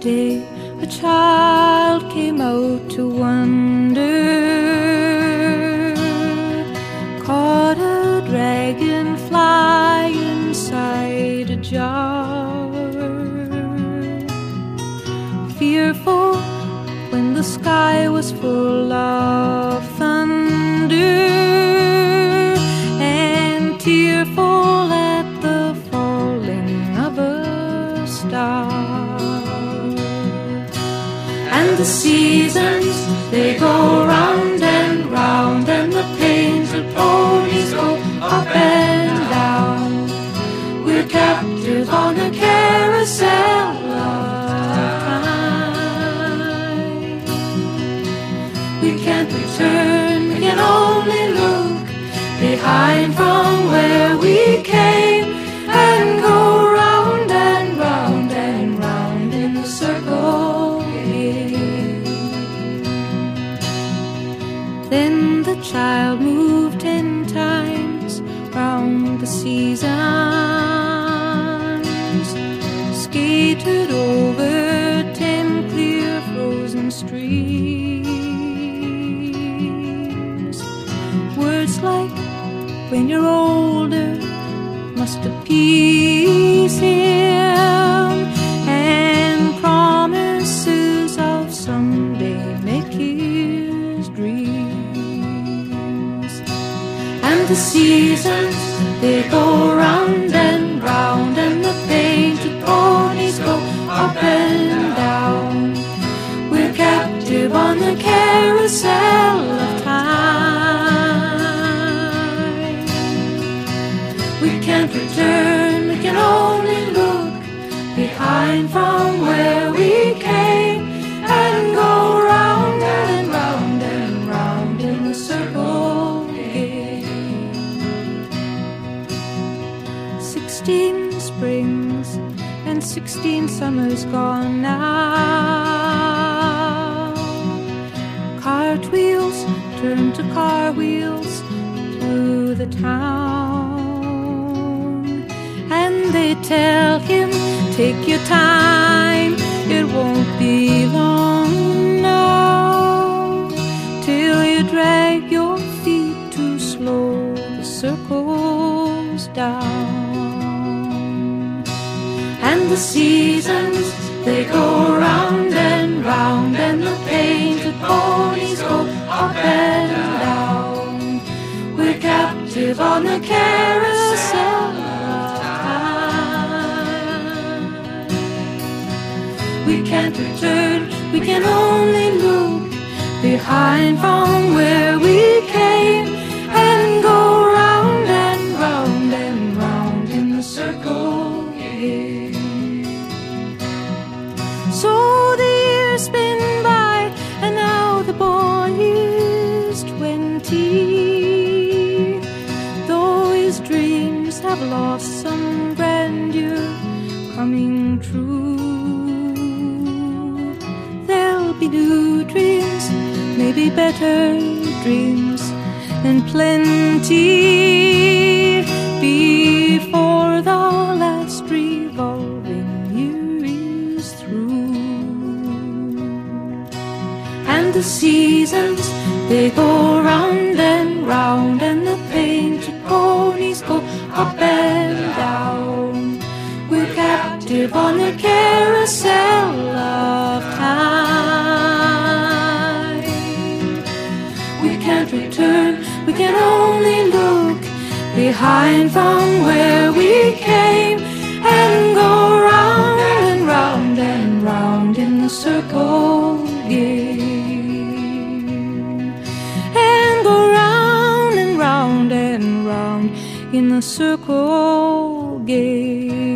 day a child came out to wander, caught a dragonfly inside a jar. Fearful when the sky was full of thunder, and tearful at the falling of a star. And the seasons, they go round and round, and the painted ponies go up and down. We're captive on a carousel of time. We can't return, we can only look behind from where we came, and go round and round and round in a circle again. Then the child moved 10 times round the seasons, skated over 10 clear frozen streams. Words like "when you're older" must appease him, and promises of someday make his dreams. And the seasons, they go round and round, and the painted ponies go up and down. We're captive on the carousel of time. We can't return, we can only look behind from where we came, and go round and round and round in a circle again. 16 springs and 16 summers gone now. Cartwheels turn to car wheels through the town, and they tell him, "Take your time, it won't be long now, till you drag your feet too slow, the circle's down." And the seasons, they go round and round, and the painted ponies go up and down. We're captive on the carousel of time. We can't return, we can only look behind from where we came, and go round and round and round in the circle again. So the years spin by, and now the boy is 20, though his dreams have lost some grandeur coming true. There'll be new dreams, maybe better dreams, and plenty before the last revolving year is through. And the seasons, they go round and round, and the painted ponies go up and down. We're captive on the carousel of time. We can't return, we can only look behind from where we came, and go round and round and round in the circle again. And go round and round and round in the circle again.